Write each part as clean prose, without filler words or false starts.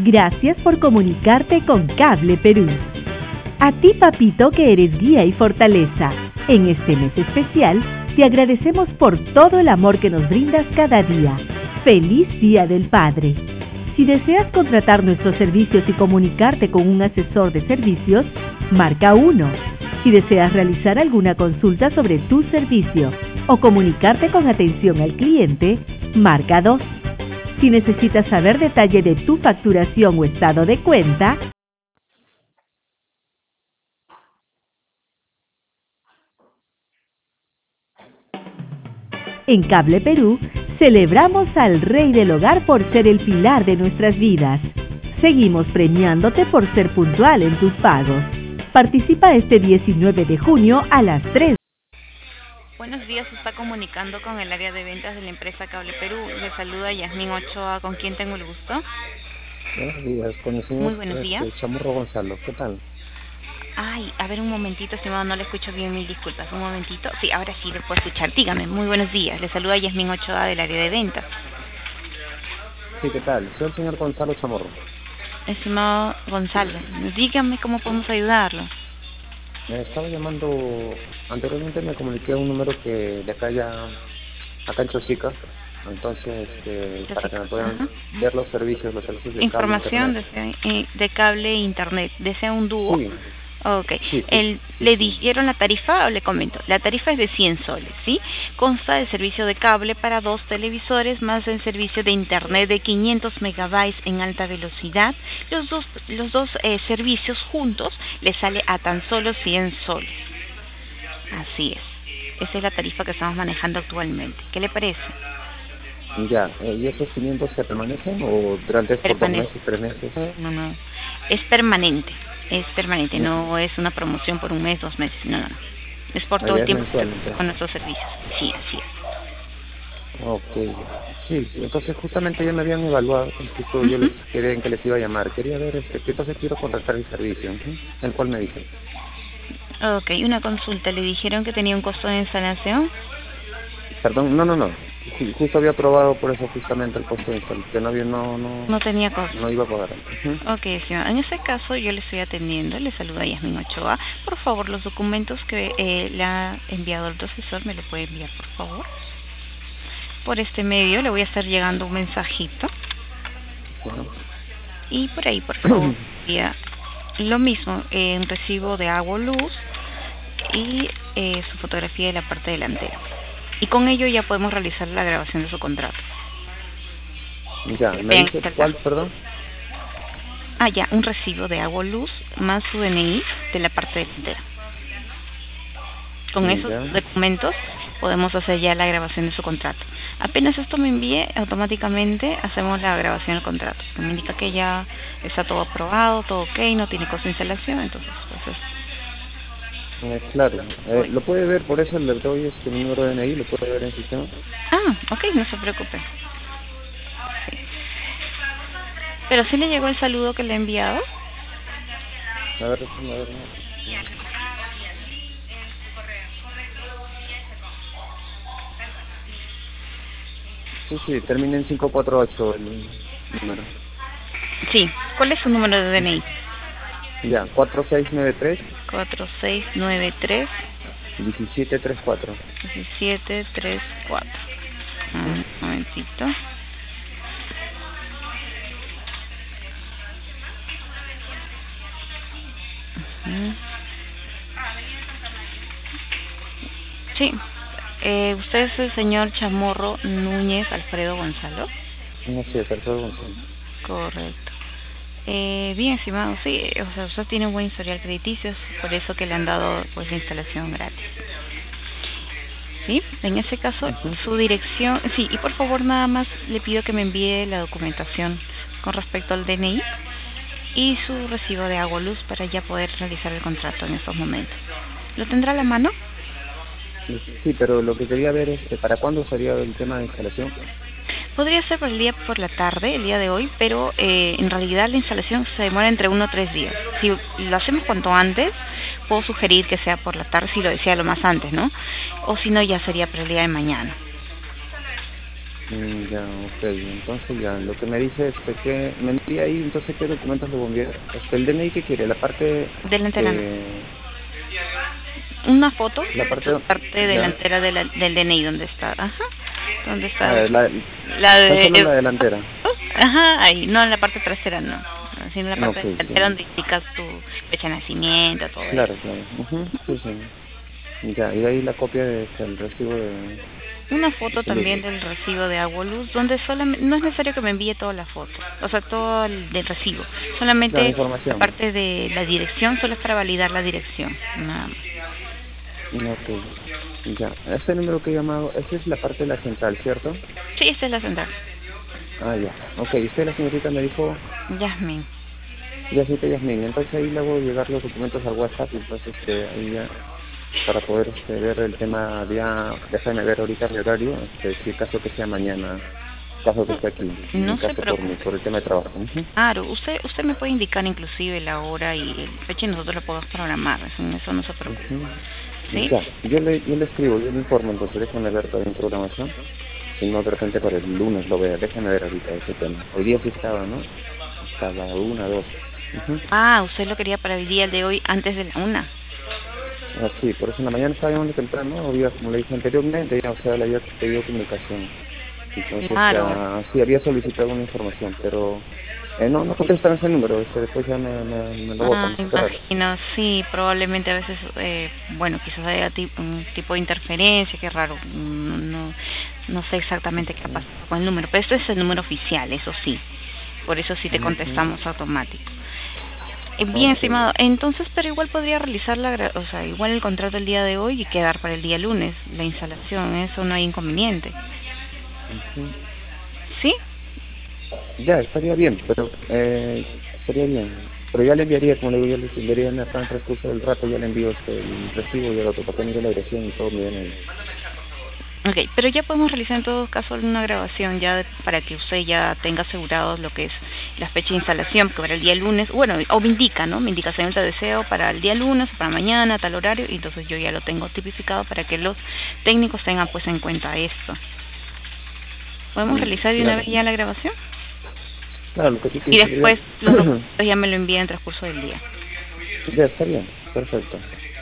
Gracias por comunicarte con Cable Perú. A ti, papito, que eres guía y fortaleza. En este mes especial, te agradecemos por todo el amor que nos brindas cada día. ¡Feliz Día del Padre! Si deseas contratar nuestros servicios y comunicarte con un asesor de servicios, marca 1. Si deseas realizar alguna consulta sobre tu servicio o comunicarte con atención al cliente, marca 2. Si necesitas saber detalle de tu facturación o estado de cuenta, en Cable Perú, celebramos al Rey del Hogar por ser el pilar de nuestras vidas. Seguimos premiándote por ser puntual en tus pagos. Participa este 19 de junio a las 3. Buenos días, se está comunicando con el área de ventas de la empresa Cable Perú. Le saluda Yasmín Ochoa, ¿con quién tengo el gusto? Buenos días, con el señor Muy buenos días. Chamorro Gonzalo, ¿qué tal? Ay, a ver un momentito, estimado, no le escucho bien, mil disculpas. Un momentito. Sí, ahora sí le puedo escuchar. Dígame, muy buenos días. Le saluda Yasmín Ochoa del área de ventas. Sí, ¿qué tal? Soy el señor Gonzalo Chamorro. Estimado Gonzalo, dígame cómo podemos ayudarlo. Me estaba llamando, anteriormente me comuniqué a un número que de acá acá en Chosica, entonces para que me puedan ver los servicios de información cable, de cable e internet. ¿Desea un dúo? Sí. Ok. Sí. ¿Le dijeron la tarifa o le comento? La tarifa es de 100 soles, ¿sí? Consta del servicio de cable para 2 televisores más el servicio de internet de 500 megabytes en alta velocidad. Los dos servicios juntos le sale a tan solo 100 soles. Así es. Esa es la tarifa que estamos manejando actualmente. ¿Qué le parece? Ya, ¿y esos 500 se permanecen o durante estos 2 meses, 3 meses? No. Es permanente. Es permanente, no es una promoción por un mes, 2 meses, no. Es por todo el tiempo con nuestros servicios. Sí, así es. Ok, sí, entonces justamente ya me habían evaluado, justo yo les quería en que les iba a llamar, quería ver, entonces quiero contratar el servicio, el cual me dicen. Ok, una consulta, ¿le dijeron que tenía un costo de instalación? Perdón, no, justo había aprobado por eso justamente el costo de instalación, que no tenía costo. No iba a pagar. Ok, señor, en ese caso yo le estoy atendiendo, le saluda Yasmín Ochoa. Por favor, los documentos que le ha enviado el profesor, ¿me lo puede enviar, por favor? Por este medio le voy a estar llegando un mensajito. Y por ahí, por favor, lo mismo, un recibo de agua o luz y su fotografía de la parte delantera. Y con ello ya podemos realizar la grabación de su contrato. Ya, ¿me dice cuál, perdón? Ya, un recibo de agua o luz más su DNI de la parte delantera. Con esos documentos podemos hacer ya la grabación de su contrato. Apenas esto me envíe, automáticamente hacemos la grabación del contrato. Me indica que ya está todo aprobado, todo ok, no tiene costo de instalación, entonces pues claro, lo puede ver, por eso le doy mi número de DNI, lo puede ver en el sistema. Ok, no se preocupe. Sí. Pero sí le llegó el saludo que le he enviado. A ver. Sí, termina en 548 el número. Sí, ¿cuál es su número de DNI? Ya, 4693. 4693. 1734. 1734. Un momentito. Sí. ¿Usted es el señor Chamorro Núñez Alfredo Gonzalo? No sé, Alfredo Gonzalo. Correcto. Bien, estimado, sí, o sea, usted tiene un buen historial crediticio, por eso que le han dado pues la instalación gratis. Sí, en ese caso, su dirección, sí, y por favor nada más le pido que me envíe la documentación con respecto al DNI y su recibo de agua o luz para ya poder realizar el contrato en estos momentos. ¿Lo tendrá a la mano? Sí, pero lo que quería ver es ¿para cuándo sería el tema de instalación? Podría ser por el día por la tarde, el día de hoy, pero en realidad la instalación se demora entre 1 o 3 días. Si lo hacemos cuanto antes, puedo sugerir que sea por la tarde, si lo decía lo más antes, ¿no? O si no, ya sería para el día de mañana. Ya, ok, entonces ya, lo que me dice que me envía ahí, entonces qué documentos le voy a enviar. El DNI que quiere, la parte delantera, de... una foto La de parte, la parte ya, delantera del DNI, donde está, ajá, donde está la tan solo de, la delantera. ajá, ahí, no en la parte trasera, no, sino en la No, parte ok, delantera sí, donde indicas tu fecha de nacimiento, todo eso. claro, claro, sí, sí. Ya, y de ahí la copia del recibo de Una foto luz. también del recibo de agua o luz, donde solamente, no es necesario que me envíe toda la foto, o sea, todo el del recibo, La solamente la información. parte de la dirección, solo es para validar la dirección, nada más. No, ok, ya. Ese número que he llamado, esa es la parte de la central, ¿cierto? Sí, esta es la central. Ah, ya. Ok, usted, la señorita, me dijo, Yasmin. ya sí, Yasmin. Entonces ahí le hago llegar los documentos al WhatsApp, y entonces ahí ya, para poder ver el tema, ya, déjame ver ahorita mi horario, si caso que sea mañana, caso que esté aquí, en No se caso preocupe. por el tema de trabajo. Claro, usted me puede indicar inclusive la hora y el fecha y nosotros lo podemos programar, en eso no se preocupe. ¿Sí? Ya, yo le escribo, yo le informo, entonces déjame ver todavía en programación. Si no, de repente para el lunes lo vea. Déjame ver ahorita ese tema. Hoy día sí estaba, ¿no? Hasta la 1, 2. Ah, usted lo quería para el día de hoy antes de la 1. Ah, sí, por eso en la mañana estaba llamando temprano. Había, como le dije anteriormente, ya, o sea, le había pedido comunicación. Entonces, Claro. ya, sí, había solicitado una información, pero no contestan ese número. Después ya me lo Ah, botan. Qué raro. imagino, sí, probablemente a veces, bueno, quizás haya un tipo de interferencia, qué raro, no sé exactamente qué ha pasado con el número, pero este es el número oficial, eso sí, por eso sí te contestamos automático. Bien, Ok. estimado, entonces, pero igual podría realizar o sea, igual el contrato el día de hoy y quedar para el día lunes, la instalación, eso no hay inconveniente. Ujú. ¿Sí? Ya, estaría bien, pero estaría bien. Pero ya le enviaría, como le digo, yo le enviaría en el transcurso del rato, ya le envío el recibo y el otro, para que mire la dirección y todo, miren ahí. Ok, pero ya podemos realizar en todo caso una grabación ya para que usted ya tenga asegurado lo que es la fecha de instalación, que para el día lunes, bueno, o me indica, ¿no? Me indica señor, te deseo para el día lunes, para mañana, tal horario, y entonces yo ya lo tengo tipificado para que los técnicos tengan pues en cuenta esto. ¿Podemos realizar de una Claro. vez ya la grabación? Claro, lo que sí Y que sería... después los documentos ya me lo envían en el transcurso del día. ya, está bien, perfecto.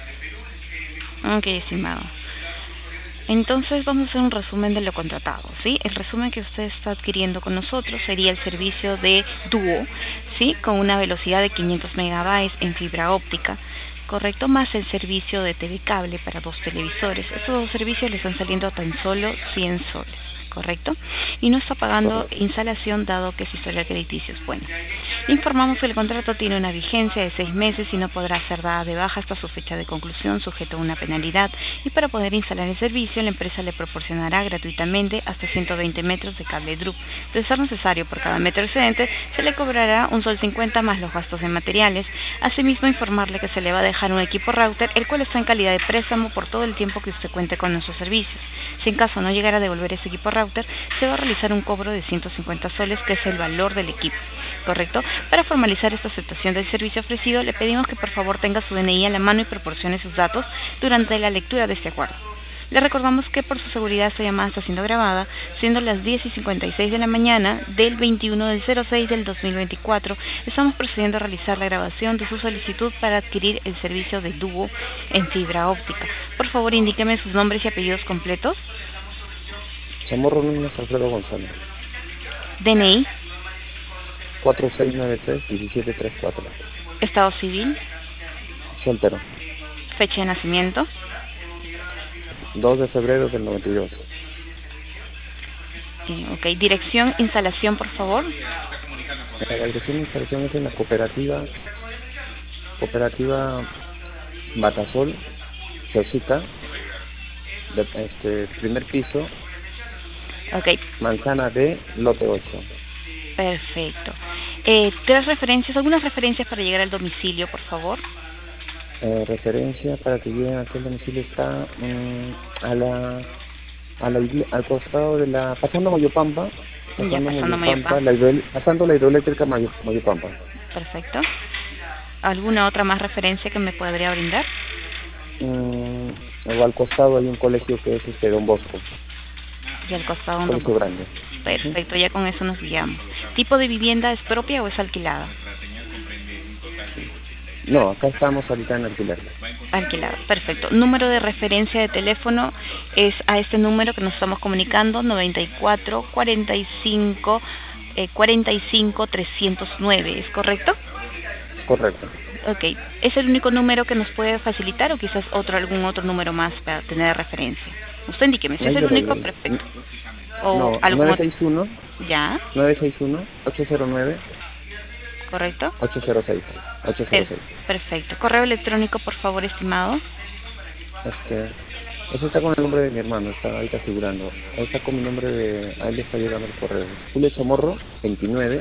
Ok, estimado. Entonces vamos a hacer un resumen de lo contratado, ¿sí? El resumen que usted está adquiriendo con nosotros sería el servicio de Duo, ¿sí? Con una velocidad de 500 megabytes en fibra óptica, ¿correcto? Más el servicio de TV cable para 2 televisores. Estos 2 servicios le están saliendo a tan solo 100 soles, ¿correcto? Y no está pagando Correcto. instalación dado que su historial crediticio es bueno. Informamos que el contrato tiene una vigencia de 6 meses y no podrá ser dada de baja hasta su fecha de conclusión, sujeto a una penalidad, y para poder instalar el servicio, la empresa le proporcionará gratuitamente hasta 120 metros de cable DRUP. De ser necesario por cada metro excedente, se le cobrará un sol 50 más los gastos de materiales. Asimismo, informarle que se le va a dejar un equipo router, el cual está en calidad de préstamo por todo el tiempo que usted cuente con nuestros servicios. Si en caso no llegara a devolver ese equipo router, se va a realizar un cobro de 150 soles, que es el valor del equipo, ¿correcto? Para formalizar esta aceptación del servicio ofrecido, le pedimos que por favor tenga su DNI a la mano y proporcione sus datos durante la lectura de este acuerdo. Le recordamos que por su seguridad esta llamada está siendo grabada, siendo las 10:56 de la mañana del 21 del 06 del 2024. Estamos procediendo a realizar la grabación de su solicitud para adquirir el servicio de Duo en fibra óptica. Por favor, indíqueme sus nombres y apellidos completos. Chamorro Núñez Alfredo González. DNI, 4693-1734. estado civil, Soltero. fecha de nacimiento, 2 de febrero del 92. ok, dirección, instalación, por favor. La dirección de instalación es en la cooperativa Batasol, Chosica, primer piso, Ok, manzana D, lote 8. perfecto. Algunas referencias para llegar al domicilio, por favor. Referencia para que lleguen a aquel domicilio está al costado de pasando Moyopampa, Ya pasando Mayapá. pasando la hidroeléctrica Moyopampa. Perfecto. ¿Alguna otra más referencia que me podría brindar? O al costado hay un colegio que es Don Bosco. Y al costado un Colegio grande. Perfecto, ya con eso nos guiamos. ¿Tipo de vivienda es propia o es alquilada? No, acá estamos ahorita en alquiler. Alquilada, perfecto. Número de referencia de teléfono es a este número que nos estamos comunicando, 94 45 45 309, ¿es correcto? Correcto. Ok, ¿es el único número que nos puede facilitar o quizás algún otro número más para tener referencia? Usted indíqueme, si es el único, perfecto. O no, algún 961. ¿Ya? 961-809. ¿Correcto? 806. Perfecto. Correo electrónico, por favor, estimado. Eso está con el nombre de mi hermano, está ahorita figurando. Ahí está con mi nombre a él le está llegando el correo. julechomorro29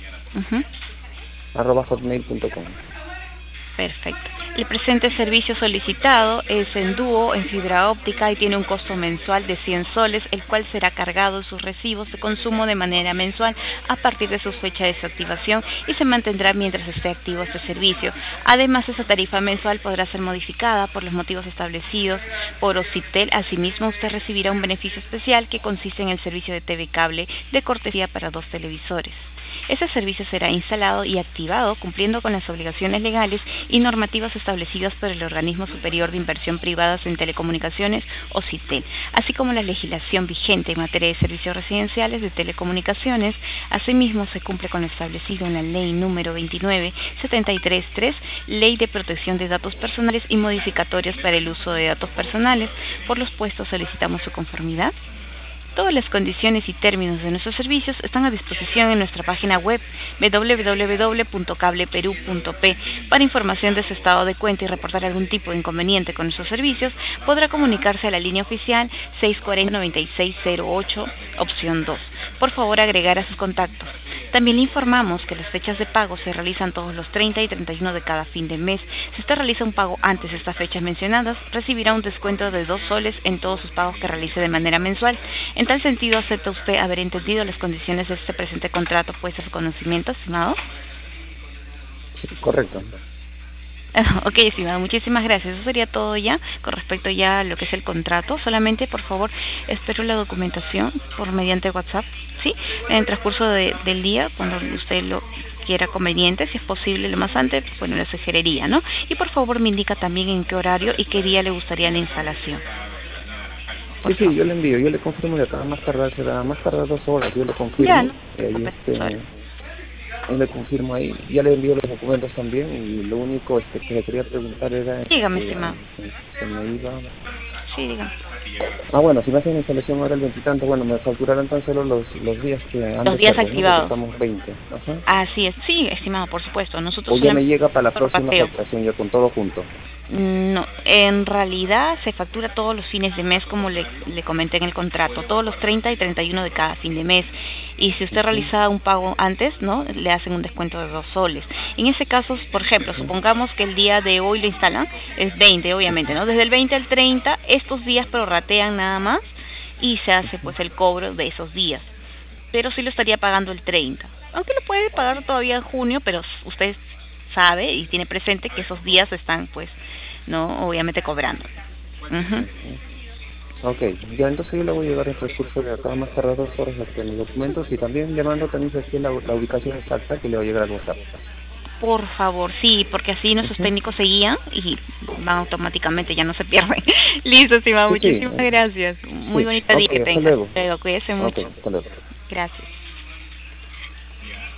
@hotmail.com. Perfecto. El presente servicio solicitado es en dúo, en fibra óptica y tiene un costo mensual de 100 soles, el cual será cargado en sus recibos de consumo de manera mensual a partir de su fecha de desactivación y se mantendrá mientras esté activo este servicio. Además, esa tarifa mensual podrá ser modificada por los motivos establecidos por Ocitel. Asimismo, usted recibirá un beneficio especial que consiste en el servicio de TV cable de cortesía para 2 televisores. Ese servicio será instalado y activado cumpliendo con las obligaciones legales y normativas establecidas por el Organismo Superior de Inversión Privadas en Telecomunicaciones, Ocitel, así como la legislación vigente en materia de servicios residenciales de telecomunicaciones. Asimismo, se cumple con lo establecido en la Ley número 29.733, Ley de Protección de Datos Personales y modificatorias para el uso de datos personales. Por los puestos solicitamos su conformidad. Todas las condiciones y términos de nuestros servicios están a disposición en nuestra página web www.cableperu.p. Para información de su estado de cuenta y reportar algún tipo de inconveniente con nuestros servicios, podrá comunicarse a la línea oficial 640-9608, opción 2. Por favor, agregar a sus contactos. También le informamos que las fechas de pago se realizan todos los 30 y 31 de cada fin de mes. Si usted realiza un pago antes de estas fechas mencionadas, recibirá un descuento de 2 soles en todos sus pagos que realice de manera mensual. En tal sentido, ¿acepta usted haber entendido las condiciones de este presente contrato puesto a su conocimiento, estimado? Sí, correcto. Ok, estimado, muchísimas gracias. Eso sería todo ya con respecto ya a lo que es el contrato. Solamente, por favor, espero la documentación por mediante WhatsApp, ¿sí? En el transcurso del día, cuando usted lo quiera conveniente, si es posible lo más antes, bueno, le sugeriría, ¿no? Y por favor me indica también en qué horario y qué día le gustaría la instalación. Sí, yo le envío, yo le confirmo de acá, más tardar 2 horas, yo le confirmo. Ya, ¿no? Ahí le confirmo ahí, ya le envío los documentos también y lo único que le quería preguntar era... Dígame, estimado. Se me iba... Sí, dígame. Bueno, si me hacen la instalación ahora el 20 y tanto, bueno, me facturarán tan solo los días que han los días ser, activados. ¿no? Estamos 20. Ajá. Así es, sí, estimado, por supuesto. Nosotros o ya me llega para la próxima paseo. facturación, ya con todo junto. No, en realidad se factura todos los fines de mes, como le comenté en el contrato, todos los 30 y 31 de cada fin de mes. Y si usted realiza un pago antes, ¿no?, le hacen un descuento de 2 soles. En ese caso, por ejemplo, supongamos que el día de hoy lo instalan, es 20, obviamente, ¿no? Desde el 20 al 30, estos días prorratean nada más y se hace pues el cobro de esos días. Pero sí lo estaría pagando el 30. Aunque lo puede pagar todavía en junio, pero usted sabe y tiene presente que esos días están pues no obviamente cobrando. Ok, ya entonces yo le voy a llevar el transcurso de acá más tardar 2 horas hasta los documentos y también le mando también aquí la ubicación exacta que le va a llegar al WhatsApp. Por favor, sí, porque así nuestros técnicos se guían y van automáticamente, ya no se pierden. Listo, estimado, muchísimas gracias. Muy bonita día que tenga. Luego, cuídese mucho. Hasta luego. Gracias.